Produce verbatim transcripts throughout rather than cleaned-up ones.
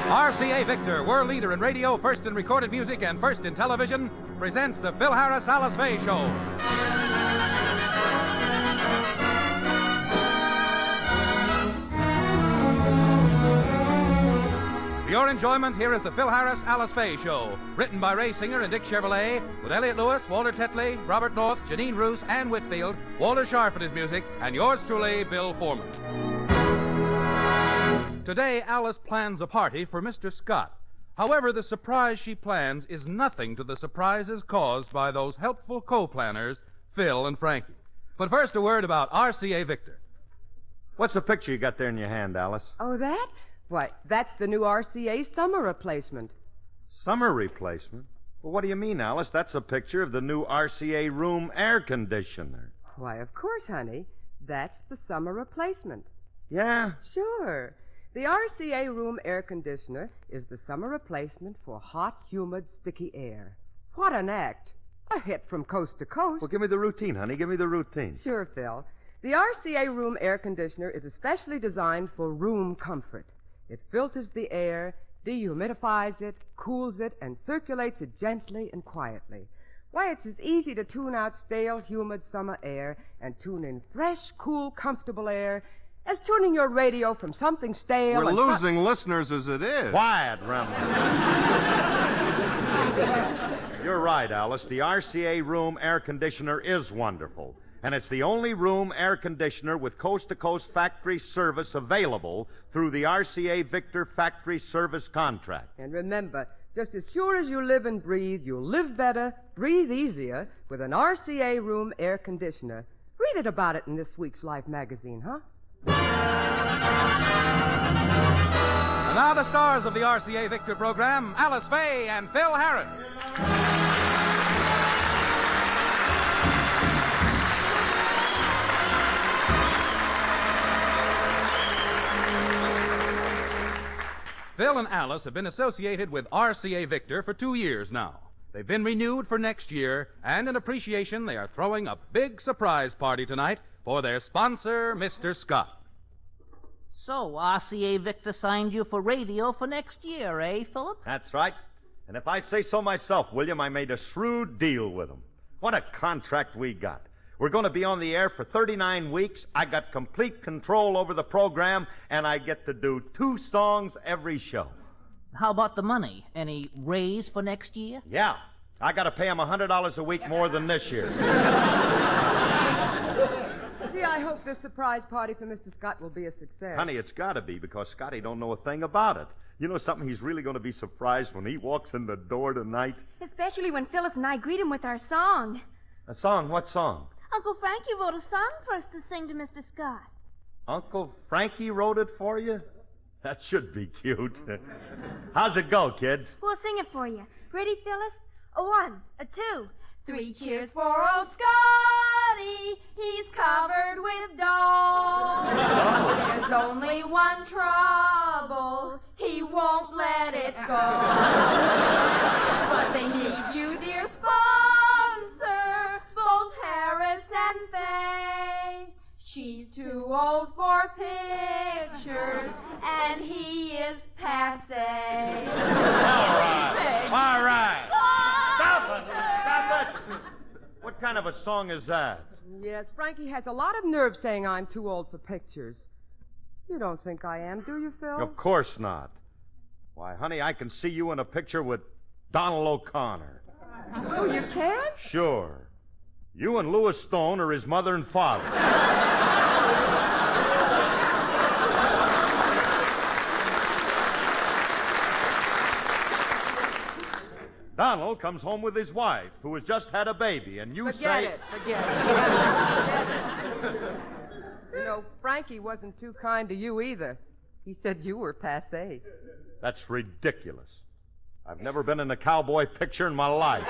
R C A Victor, world leader in radio, first in recorded music, and first in television, presents the Phil Harris Alice Faye Show. For your enjoyment, here is the Phil Harris Alice Faye Show, written by Ray Singer and Dick Chevrolet, with Elliot Lewis, Walter Tetley, Robert North, Janine Roos, Ann Whitfield, Walter Scharf at his music, and yours truly, Bill Foreman. Today, Alice plans a party for Mister Scott. However, the surprise she plans is nothing to the surprises caused by those helpful co-planners, Phil and Frankie. But first, a word about R C A Victor. What's the picture you got there in your hand, Alice? Oh, that? Why, that's the new R C A summer replacement. Summer replacement? Well, what do you mean, Alice? That's a picture of the new R C A room air conditioner. Why, of course, honey. That's the summer replacement. Yeah? Sure. The R C A room air conditioner is the summer replacement for hot, humid, sticky air. What an act. A hit from coast to coast. Well, give me the routine, honey. Give me the routine. Sure, Phil. The R C A room air conditioner is especially designed for room comfort. It filters the air, dehumidifies it, cools it, and circulates it gently and quietly. Why, it's as easy to tune out stale, humid summer air and tune in fresh, cool, comfortable air as tuning your radio from something stale. We're and losing su- listeners as it is. Quiet, Remley. You're right, Alice. The R C A room air conditioner is wonderful. And it's the only room air conditioner with coast-to-coast factory service available through the R C A Victor factory service contract. And remember, just as sure as you live and breathe, you'll live better, breathe easier with an R C A room air conditioner. Read it about it in this week's Life magazine, huh? And now the stars of the R C A Victor program, Alice Faye and Phil Harris. Phil and Alice have been associated with R C A Victor for two years now. They've been renewed for next year, and in appreciation, they are throwing a big surprise party tonight for their sponsor, Mister Scott. So, R C A Victor signed you for radio for next year, eh, Philip? That's right. And if I say so myself, William, I made a shrewd deal with them. What a contract we got. We're going to be on the air for thirty-nine weeks. I got complete control over the program, and I get to do two songs every show. How about the money? Any raise for next year? Yeah. I got to pay them one hundred dollars a week more than this year. Gee, I hope this surprise party for Mister Scott will be a success. Honey, it's got to be, because Scotty don't know a thing about it. You know something? He's really going to be surprised when he walks in the door tonight. Especially when Phyllis and I greet him with our song. A song? What song? Uncle Frankie wrote a song for us to sing to Mister Scott. Uncle Frankie wrote it for you? That should be cute. How's it go, kids? We'll sing it for you. Ready, Phyllis? A one, a two. Three cheers for old Scotty. He's covered with dough. There's only one trouble. He won't let it go. But they need you, dear sponsor, both Harris and Faye. She's too old for pictures, and he is passe. All right. All right. Stop it. Stop it. What kind of a song is that? Yes, Frankie has a lot of nerve saying I'm too old for pictures. You don't think I am, do you, Phil? Of course not. Why, honey, I can see you in a picture with Donald O'Connor. Oh, you can? Sure. You and Louis Stone are his mother and father. Donald comes home with his wife, who has just had a baby, and you Forget say... it. Forget it. Forget it. You know, Frankie wasn't too kind to you either. He said you were passe. That's ridiculous. I've never been in a cowboy picture in my life.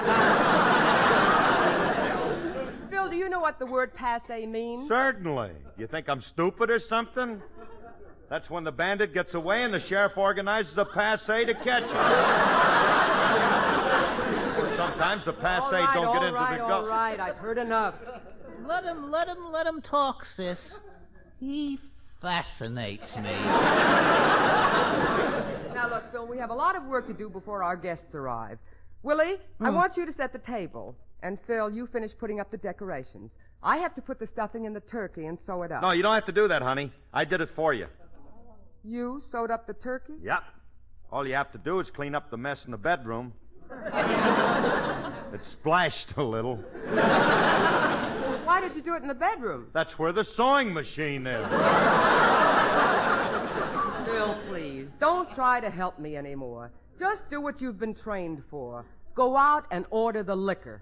Phil, do you know what the word passe means? Certainly. You think I'm stupid or something? That's when the bandit gets away and the sheriff organizes a passe to catch him. Or sometimes the passe all right, don't all get into right, the all gun. right, I've heard enough. Let him, let him, let him talk, sis. He fascinates me. Now, look, Phil, we have a lot of work to do before our guests arrive. Willie, Hmm. I want you to set the table. And Phil, you finish putting up the decorations. I have to put the stuffing in the turkey and sew it up. No, you don't have to do that, honey. I did it for you. You sewed up the turkey? Yep. All you have to do is clean up the mess in the bedroom. It splashed a little. Why did you do it in the bedroom? That's where the sewing machine is. Phil, please, don't try to help me anymore. Just do what you've been trained for. Go out and order the liquor.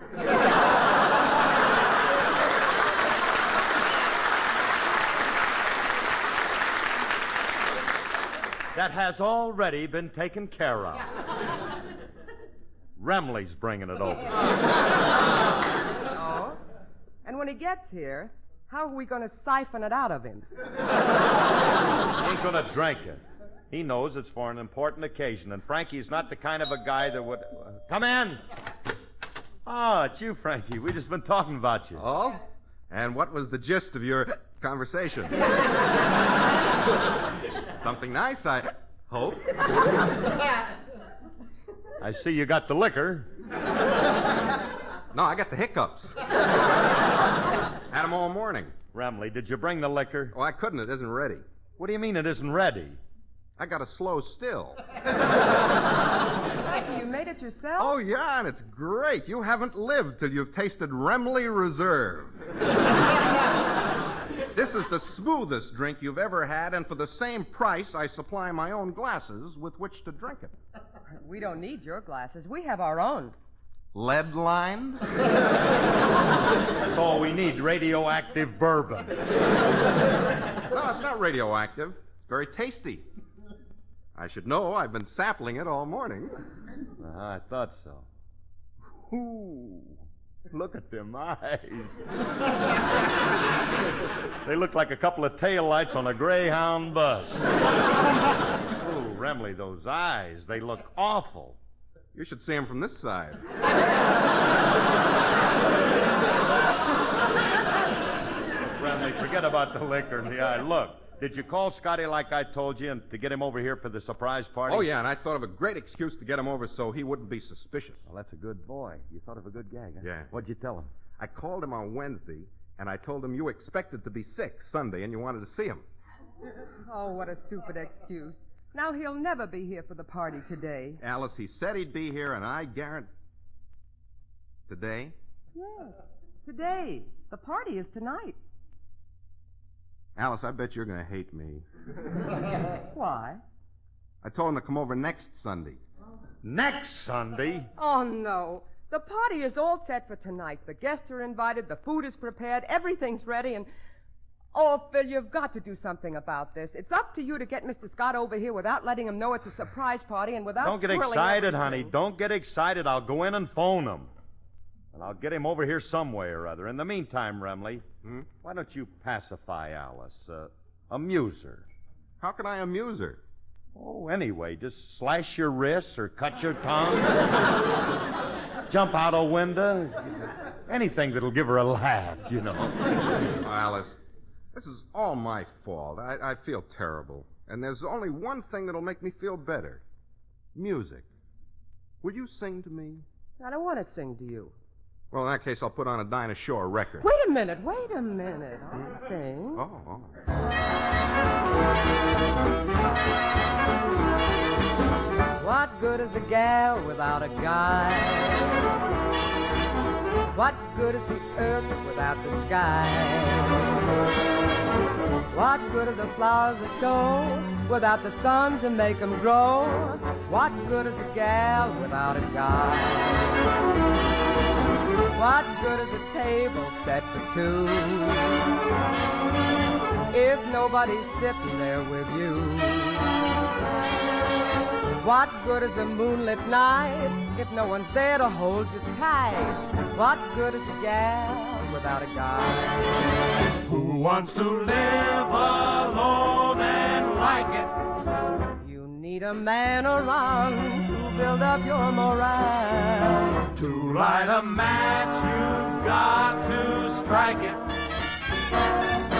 That has already been taken care of. Remley's bringing it over. Oh? And when he gets here, how are we going to siphon it out of him? He ain't going to drink it. He knows it's for an important occasion, and Frankie's not the kind of a guy that would... Uh, come in! Oh, it's you, Frankie. We've just been talking about you. Oh? And what was the gist of your conversation? Something nice, I hope. I see you got the liquor. No, I got the hiccups. Had them all morning. Remley, did you bring the liquor? Oh, I couldn't. It isn't ready. What do you mean it isn't ready? I got a slow still. Frankie, you made it yourself? Oh, yeah, and it's great. You haven't lived till you've tasted Remley Reserve. This is the smoothest drink you've ever had, and for the same price, I supply my own glasses with which to drink it. We don't need your glasses. We have our own. Lead lined? That's all we need, radioactive bourbon. No, it's not radioactive. It's very tasty. I should know. I've been sampling it all morning. Uh, I thought so. Ooh, look at them eyes. They look like a couple of taillights on a Greyhound bus. Oh, Remley, those eyes, they look awful. You should see him from this side. Remley, forget about the liquor in the eye. Look, did you call Scotty like I told you and to get him over here for the surprise party? Oh, yeah, and I thought of a great excuse to get him over so he wouldn't be suspicious. Well, that's a good boy. You thought of a good gag, huh? Yeah. What'd you tell him? I called him on Wednesday, and I told him you expected to be sick Sunday and you wanted to see him. Oh, what a stupid excuse. Now he'll never be here for the party today. Alice, he said he'd be here, and I guarantee... Today? Yes, today. The party is tonight. Alice, I bet you're going to hate me. Why? I told him to come over next Sunday. Next Sunday? Oh, no. The party is all set for tonight. The guests are invited, the food is prepared, everything's ready, and... Oh, Phil, you've got to do something about this. It's up to you to get Mister Scott over here without letting him know it's a surprise party and without Don't get swirling excited, everything. honey. Don't get excited. I'll go in and phone him. And I'll get him over here some way or other. In the meantime, Remley, Hmm? why don't you pacify Alice? Uh, amuse her. How can I amuse her? Oh, anyway, just slash your wrists or cut your tongue. Jump out a window. Anything that'll give her a laugh, you know. Oh, Alice, this is all my fault. I, I feel terrible. And there's only one thing that'll make me feel better. Music. Will you sing to me? I don't want to sing to you. Well, in that case, I'll put on a Dinah Shore record. Wait a minute, wait a minute. I'll sing. Oh, oh. What good is a gal without a guy? What good is the earth without the sky? What good are the flowers that show without the sun to make them grow? What good is a gal without a guy? What good is a table set for two if nobody's sitting there with you? What good is a moonlit night if no one's there to hold you tight? What good is a gal without a guy? Who wants to live alone and like it? You need a man around to build up your morale. To light a match, you've got to strike it.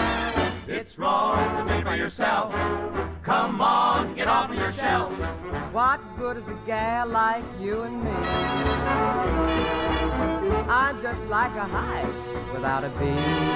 It's wrong to be by yourself. Come on, get off your shelf. What good is a gal like you and me? I'm just like a hive without a bee.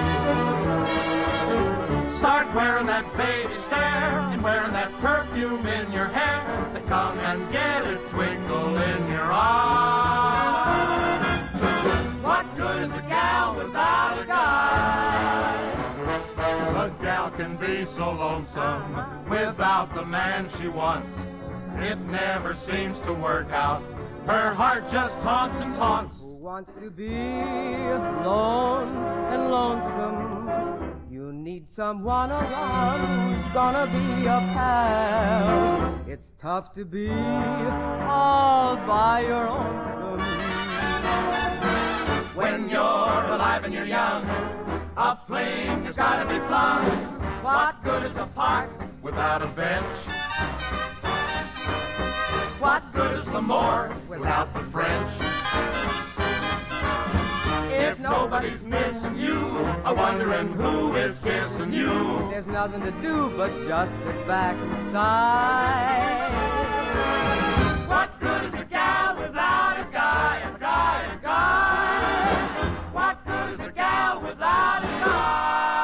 Start wearing that baby stare and wearing that perfume in your hair. To come and get a twinkle in your eye. What good is a gal without a guy? A gal can be so lonesome without the man she wants. It never seems to work out. Her heart just taunts and taunts. Who wants to be alone and lonesome? You need someone around who's gonna be a pal. It's tough to be all by your own. When you're alive and you're young, a fling has gotta be flung. What good is a park without a bench? What good is L'Amour without the French? If nobody's missing you, a wondering who is kissing you. There's nothing to do but just sit back and sigh. What good is a gal without a guy? A guy, a guy. What good is a gal without a guy?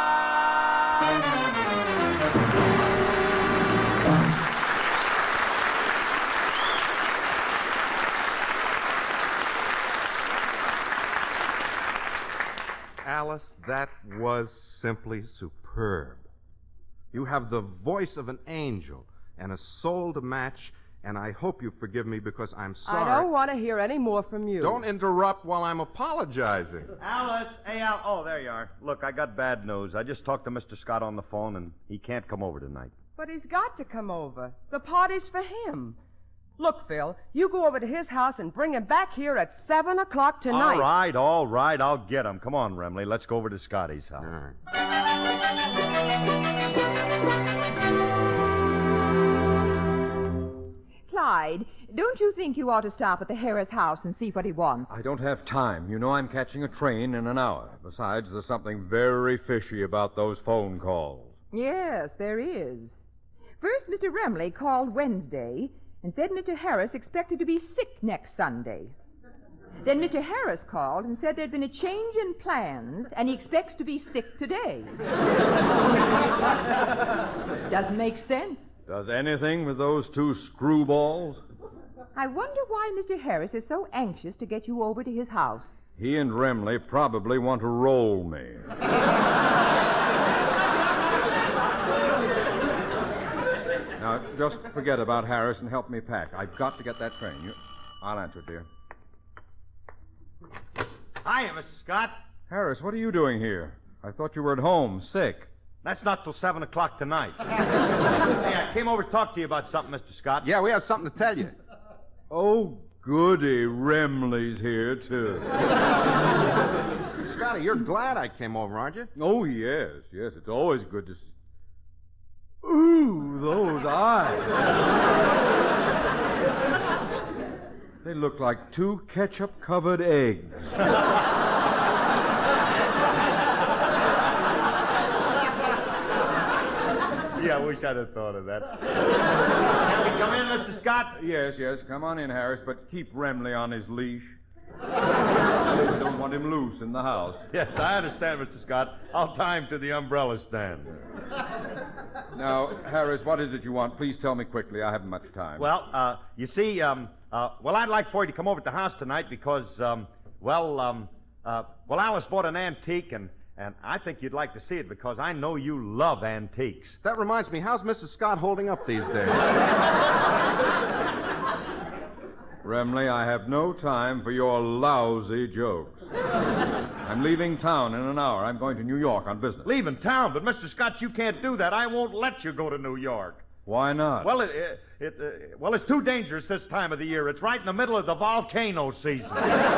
Alice, that was simply superb. You have the voice of an angel and a soul to match, and I hope you forgive me because I'm sorry. I don't want to hear any more from you. Don't interrupt while I'm apologizing. Alice, hey, Al. Oh, there you are. Look, I got bad news. I just talked to Mister Scott on the phone, and he can't come over tonight. But he's got to come over. The party's for him. Look, Phil, you go over to his house and bring him back here at seven o'clock tonight. All right, all right. I'll get him. Come on, Remley. Let's go over to Scotty's house. All right. Clyde, don't you think you ought to stop at the Harris house and see what he wants? I don't have time. You know I'm catching a train in an hour. Besides, there's something very fishy about those phone calls. Yes, there is. First, Mister Remley called Wednesday and said Mister Harris expected to be sick next Sunday. Then Mister Harris called and said there'd been a change in plans, and he expects to be sick today. Doesn't make sense. Does anything with those two screwballs? I wonder why Mister Harris is so anxious to get you over to his house. He and Remley probably want to roll me. Now, just forget about Harris and help me pack. I've got to get that train. You... I'll answer, dear. Hiya, Mister Scott. Harris, what are you doing here? I thought you were at home, sick. That's not till seven o'clock tonight. Hey, I came over to talk to you about something, Mister Scott. Yeah, we have something to tell you. Oh, goody, Remley's here, too. Scotty, you're glad I came over, aren't you? Oh, yes, yes. It's always good to see. Ooh, those eyes. They look like two ketchup-covered eggs. Yeah, I wish I'd have thought of that. Can we come in, Mister Scott? Yes, yes. Come on in, Harris, but keep Remley on his leash. I don't want him loose in the house. Yes, I understand, Mister Scott. I'll tie him to the umbrella stand. Now, Harris, what is it you want? Please tell me quickly. I haven't much time. Well, uh, you see, um, uh, well, I'd like for you to come over to the house tonight because, um, well, um, uh, well, Alice bought an antique, and, and I think you'd like to see it because I know you love antiques. That reminds me, how's Missus Scott holding up these days? Remley, I have no time for your lousy jokes. I'm leaving town in an hour. I'm going to New York on business. Leaving town? But, Mister Scott, you can't do that. I won't let you go to New York. Why not? Well, it, it, it uh, well, it's too dangerous this time of the year. It's right in the middle of the volcano season.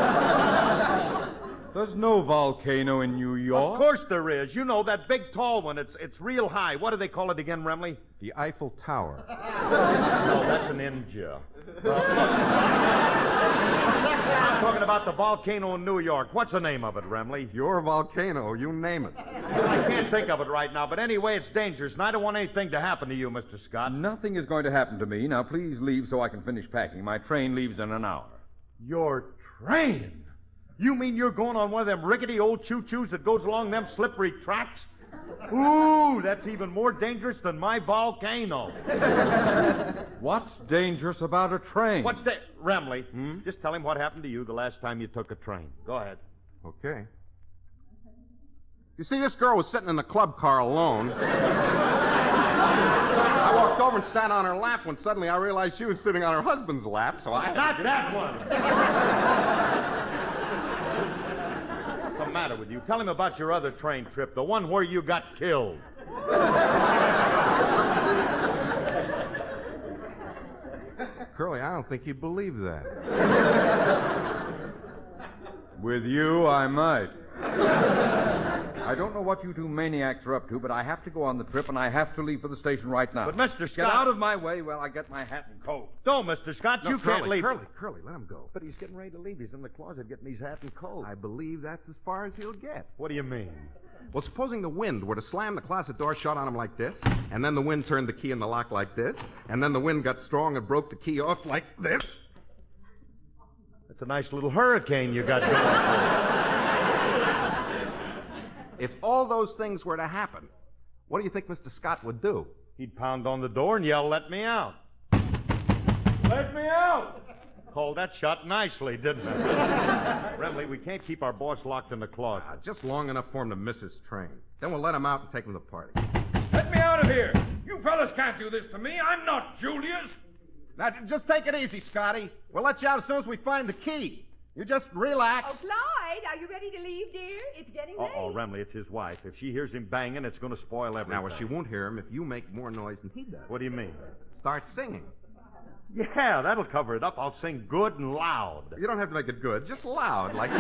There's no volcano in New York. Of course there is. You know, that big, tall one. It's it's real high. What do they call it again, Remley? The Eiffel Tower. No, that's an India. Uh, I'm talking about the volcano in New York. What's the name of it, Remley? Your volcano, you name it. I can't think of it right now, but anyway, it's dangerous, and I don't want anything to happen to you, Mister Scott. Nothing is going to happen to me. Now, please leave so I can finish packing. My train leaves in an hour. Your train? You mean you're going on one of them rickety old choo-choos that goes along them slippery tracks? Ooh, that's even more dangerous than my volcano. What's dangerous about a train? What's that? Remley, hmm? Just tell him what happened to you the last time you took a train. Go ahead. Okay. You see, this girl was sitting in the club car alone. I walked over and sat on her lap when suddenly I realized she was sitting on her husband's lap, so I... Not that one! What's the matter with you? Tell him about your other train trip, the one where you got killed. Curly, I don't think you'd believe that. With you, I might. I don't know what you two maniacs are up to, but I have to go on the trip, and I have to leave for the station right now. But, Mister Scott... Get out of my way while I get my hat and coat. No, Mister Scott, No, you Curly, can't leave. Curly, Curly, let him go. But he's getting ready to leave. He's in the closet getting his hat and coat. I believe that's as far as he'll get. What do you mean? Well, supposing the wind were to slam the closet door shut on him like this, and then the wind turned the key in the lock like this, and then the wind got strong and broke the key off like this. That's a nice little hurricane you got going. If all those things were to happen, what do you think Mister Scott would do? He'd pound on the door and yell, "Let me out." Let me out! Called that shot nicely, didn't it? Remley, we can't keep our boss locked in the closet. Ah, just long enough for him to miss his train. Then we'll let him out and take him to the party. Let me out of here. You fellas can't do this to me. I'm not Julius. Now, just take it easy, Scotty. We'll let you out as soon as we find the key. You just relax. Oh, Clyde, are you ready to leave, dear? It's getting late. Uh-oh, Remley, it's his wife. If she hears him banging, it's going to spoil everything. Now, well, she won't hear him if you make more noise than he does. What do you mean? Start singing. Yeah, that'll cover it up. I'll sing good and loud. You don't have to make it good. Just loud, like...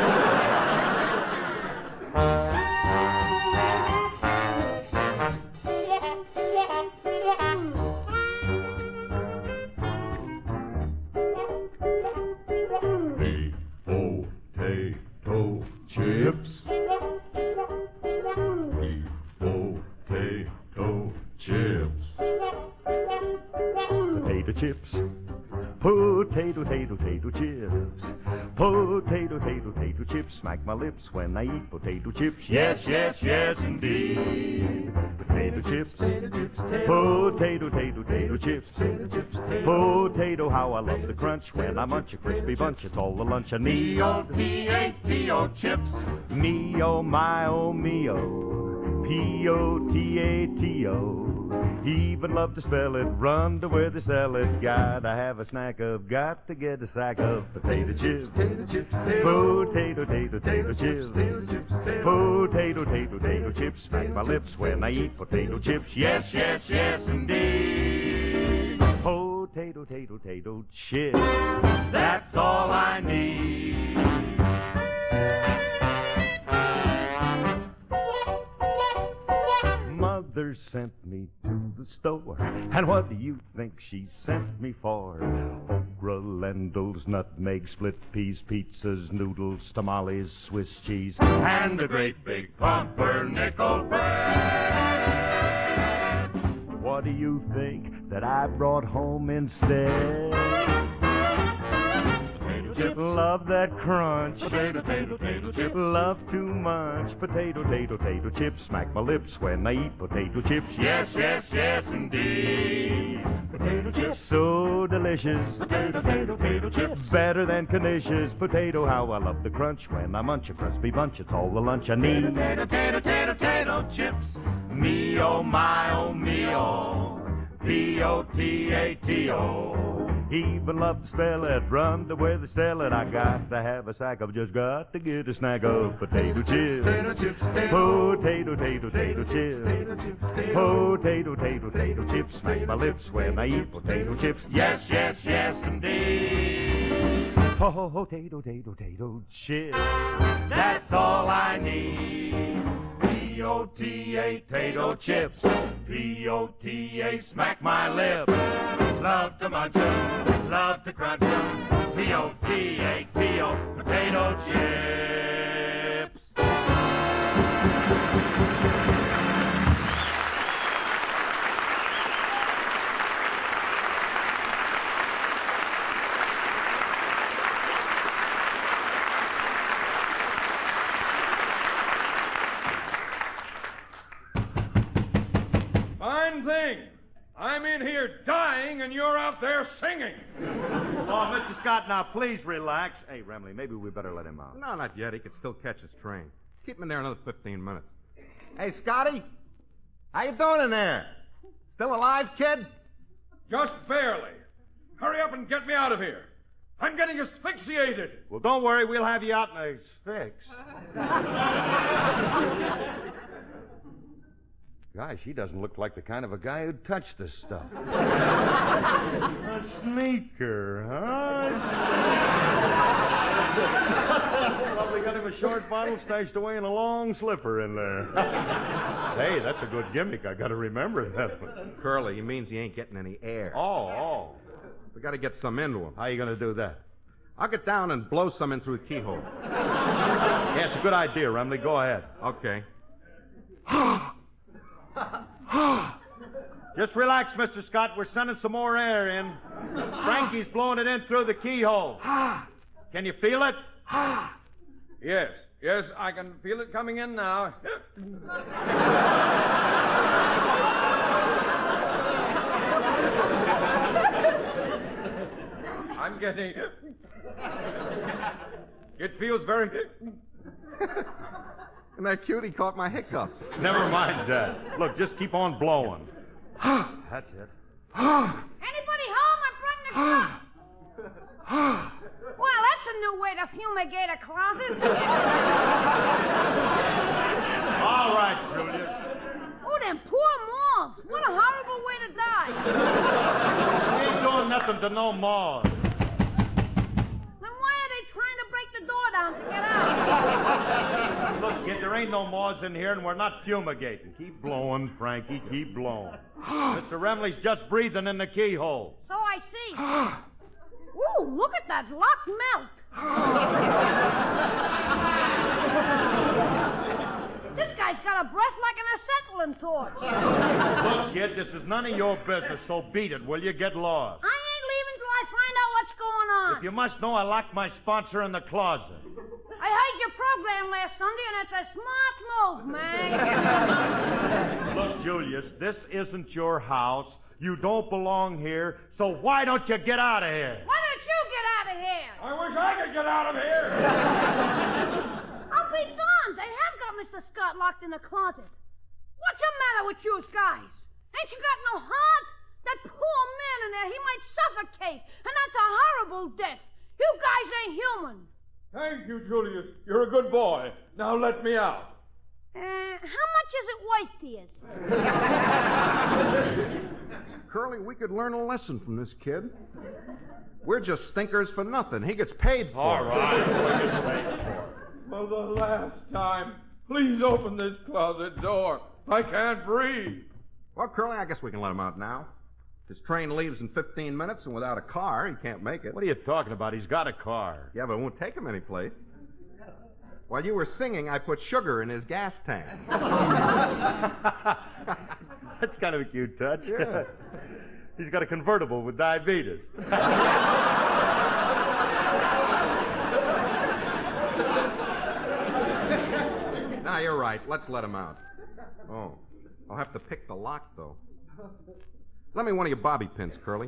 Potato chips. Potato chips. Potato chips. Potato, tato, tato chips. Potato, tato, tato chips. Smack my lips when I eat potato chips. Yes, yes, yes, indeed. Potato chips. Potato, tato, tato chips. Potato, how I love the crunch when I munch a crispy bunch. It's all the lunch I need. O T A T O chips. Me, oh, my, oh, me, oh. P O T A T O. Even love to spell it, run to where they sell it. Gotta have a snack of, got to get a sack of potato chips. Potato chips. Potato, tato, tato chips. Potato, tato, tato chips. Smack my lips when I eat potato chips. Yes, yes, yes, indeed. Potato, tato, tato chips. That's all I need. Mother sent me to the store, and what do you think she sent me for? Okra, lentils, nutmeg, split peas, pizzas, noodles, tamales, Swiss cheese, and a great big pumpernickel bread. What do you think that I brought home instead? Chips. Love that crunch. Potato, tato, tato chips. Love too much. Potato, tato, tato chips. Smack my lips when I eat potato chips. Yes, yes, yes, indeed. Potato chips. So delicious. Potato, tato, tato chips. Better than Knishes. Potato, how I love the crunch when I munch a crispy bunch. It's all the lunch I need. Potato, tato, tato, tato chips. Me, oh, my, oh, me, oh. P O T A T O. Even love to spell it, run to where they sell it. I got to have a sack of, just got to get a snack of potato chips. Potato chips. Potato, tato, tato chips. Potato chips. Potato, tato, tato chips. Smack my lips when I eat potato chips. Yes, yes, yes, indeed. Potato, tato, tato chips. That's all I need. P O T A, tato chips. P O T A, smack my lips. Love to munch 'em, love to crunch 'em. P T O T A T O, potato chips. Fine thing. I'm in here dying and you're out there singing. Oh, Mister Scott, now please relax. Hey, Remley, maybe we better let him out. No, not yet. He could still catch his train. Keep him in there another fifteen minutes. Hey, Scotty. How you doing in there? Still alive, kid? Just barely. Hurry up and get me out of here. I'm getting asphyxiated. Well, don't worry. We'll have you out in a fix. Gosh, he doesn't look like the kind of a guy who'd touch this stuff. A sneaker, huh? Probably got him a short bottle stashed away in a long slipper in there. Hey, that's a good gimmick. I got to remember that one. Curly, he means he ain't getting any air. Oh, oh. We got to get some into him. How you going to do that? I'll get down and blow some in through the keyhole. Yeah, it's a good idea, Remley. Go ahead. Okay. Just relax, Mister Scott. We're sending some more air in. Frankie's blowing it in through the keyhole. Can you feel it? Yes, yes, I can feel it coming in now. I'm getting... It feels very... And that cutie caught my hiccups. Never mind that. Look, just keep on blowing. That's it. Anybody home? I'm bringing the truck. Well, that's a new way to fumigate a closet. All right, Julius. Oh, them poor moths. What a horrible way to die. We ain't doing nothing to no moths. Then why are they trying to break the door down to get out? Look, kid, there ain't no moths in here, and we're not fumigating. Keep blowing, Frankie. Keep blowing. Mister Remley's just breathing in the keyhole. So I see. Ooh, look at that lock melt. This guy's got a breath like an acetylene torch. Look, kid, this is none of your business, so beat it, will you? Get lost. I ain't leaving till I find out what's going on. If you must know, I locked my sponsor in the closet. I heard your program last Sunday, and it's a smart move, man. Look, Julius, this isn't your house. You don't belong here, so why don't you get out of here? Why don't you get out of here? I wish I could get out of here. I'll be darned. They have got Mister Scott locked in the closet. What's the matter with you guys? Ain't you got no heart? That poor man in there, he might suffocate, and that's a horrible death. You guys ain't human. Thank you, Julius. You're a good boy. Now let me out. Uh, how much is it worth to you? Curly, we could learn a lesson from this kid. We're just stinkers for nothing. He gets paid for All it. right. That's what he gets paid for. For the last time, please open this closet door. I can't breathe. Well, Curly, I guess we can let him out now. His train leaves in fifteen minutes, and without a car, he can't make it. What are you talking about? He's got a car. Yeah, but it won't take him anyplace. While you were singing, I put sugar in his gas tank. That's kind of a cute touch. Yeah. He's got a convertible with diabetes. Now, you're right. Let's let him out. Oh, I'll have to pick the lock, though. Let me one of your bobby pins, Curly.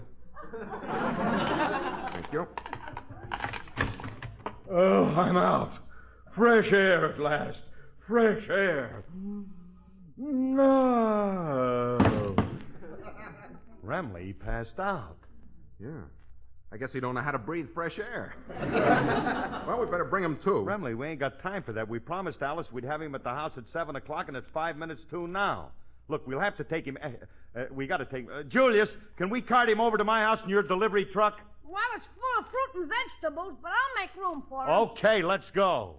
Thank you. Oh, I'm out. Fresh air at last. Fresh air. No. Remley passed out. Yeah. I guess he don't know how to breathe fresh air. Well, we better bring him to. Remley, we ain't got time for that. We promised Alice we'd have him at the house at seven o'clock, and it's five minutes to now. Look, we'll have to take him. Uh, uh, we got to take. Uh, Julius, can we cart him over to my house in your delivery truck? Well, it's full of fruit and vegetables, but I'll make room for it. Okay, let's go.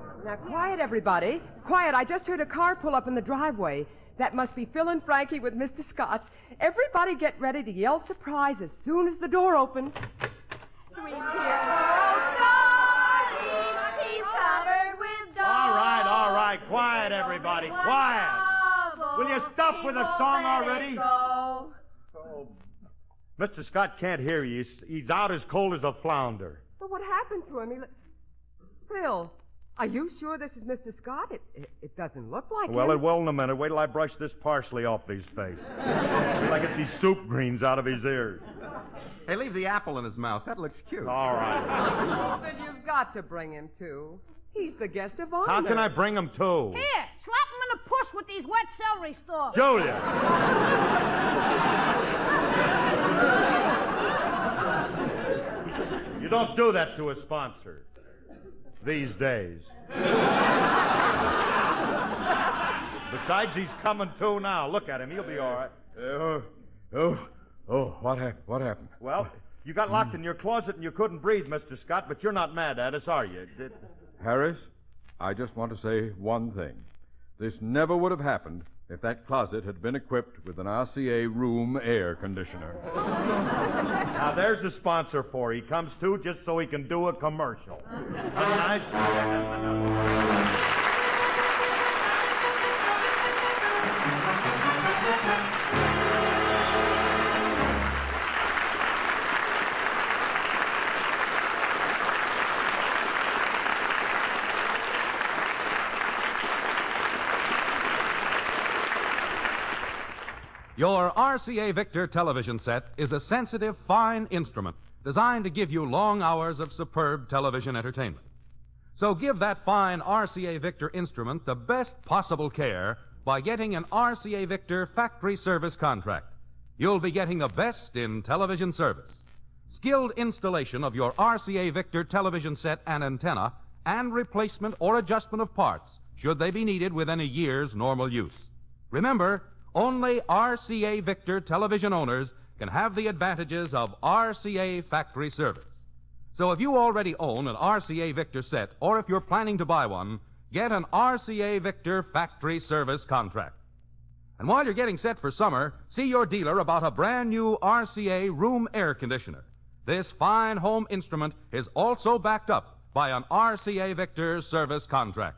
Now, quiet, everybody. Quiet. I just heard a car pull up in the driveway. That must be Phil and Frankie with Mister Scott. Everybody get ready to yell surprise as soon as the door opens. Three cheers for old Scotty. He's covered with dough. All right, all right. Quiet, everybody. Quiet. Will you stop with the song already? Oh, Mister Scott can't hear you. He's, he's out as cold as a flounder. But what happened to him? He... Phil, are you sure this is Mister Scott? It, it, it doesn't look like Well, him. it will in a minute. Wait till I brush this parsley off his face. Wait till I get these soup greens out of his ears. Hey, leave the apple in his mouth. That looks cute. All right. Oh, then you've got to bring him, too. He's the guest of honor. How can I bring him to? Here, slap him in the puss with these wet celery stalks. Julia! You don't do that to a sponsor. These days. Besides, he's coming to now. Look at him. He'll be all right. Oh, oh, oh, what happened? What happened? Well, you got locked in your closet and you couldn't breathe, Mister Scott, but you're not mad at us, are you? Did... Harris, I just want to say one thing. This never would have happened if that closet had been equipped with an R C A room air conditioner. Now, there's the sponsor for you. He comes to just so he can do a commercial. Nice. Your R C A Victor television set is a sensitive, fine instrument designed to give you long hours of superb television entertainment. So give that fine R C A Victor instrument the best possible care by getting an R C A Victor factory service contract. You'll be getting the best in television service. Skilled installation of your R C A Victor television set and antenna and replacement or adjustment of parts should they be needed within a year's normal use. Remember, only R C A Victor television owners can have the advantages of R C A factory service. So if you already own an R C A Victor set, or if you're planning to buy one, get an R C A Victor factory service contract. And while you're getting set for summer, see your dealer about a brand new R C A room air conditioner. This fine home instrument is also backed up by an R C A Victor service contract.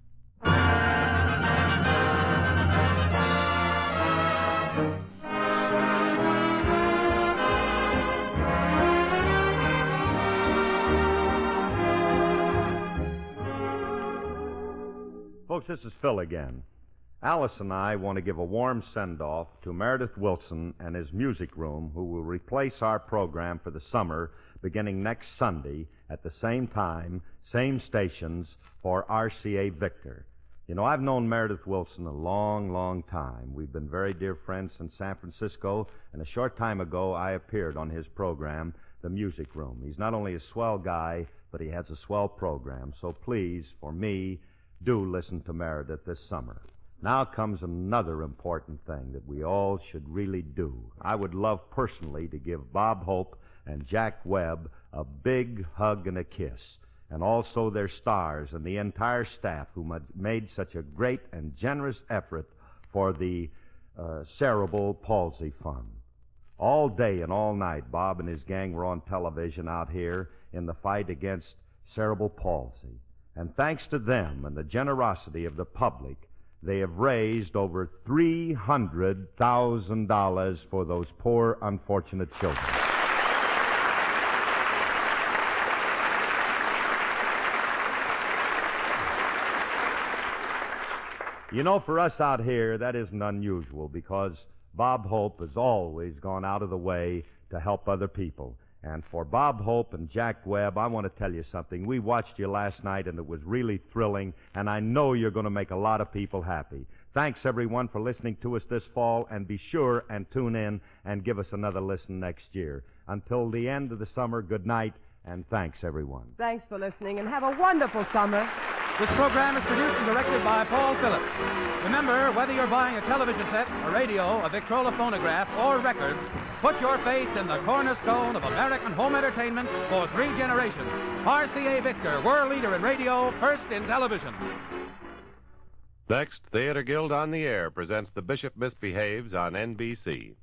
Folks, this is Phil again. Alice and I want to give a warm send-off to Meredith Wilson and his music room, who will replace our program for the summer beginning next Sunday at the same time, same stations for R C A Victor. You know, I've known Meredith Wilson a long, long time. We've been very dear friends since San Francisco, and a short time ago I appeared on his program, The Music Room. He's not only a swell guy, but he has a swell program. So please, for me, do listen to Meredith this summer. Now comes another important thing that we all should really do. I would love personally to give Bob Hope and Jack Webb a big hug and a kiss, and also their stars and the entire staff who made such a great and generous effort for the uh, Cerebral Palsy Fund. All day and all night, Bob and his gang were on television out here in the fight against cerebral palsy. And thanks to them and the generosity of the public, they have raised over three hundred thousand dollars for those poor, unfortunate children. You know, for us out here, that isn't unusual because Bob Hope has always gone out of the way to help other people. And for Bob Hope and Jack Webb, I want to tell you something. We watched you last night, and it was really thrilling, and I know you're going to make a lot of people happy. Thanks, everyone, for listening to us this fall, and be sure and tune in and give us another listen next year. Until the end of the summer, good night, and thanks, everyone. Thanks for listening, and have a wonderful summer. This program is produced and directed by Paul Phillips. Remember, whether you're buying a television set, a radio, a Victrola phonograph, or records, put your faith in the cornerstone of American home entertainment for three generations. R C A Victor, world leader in radio, first in television. Next, Theater Guild on the Air presents The Bishop Misbehaves on N B C.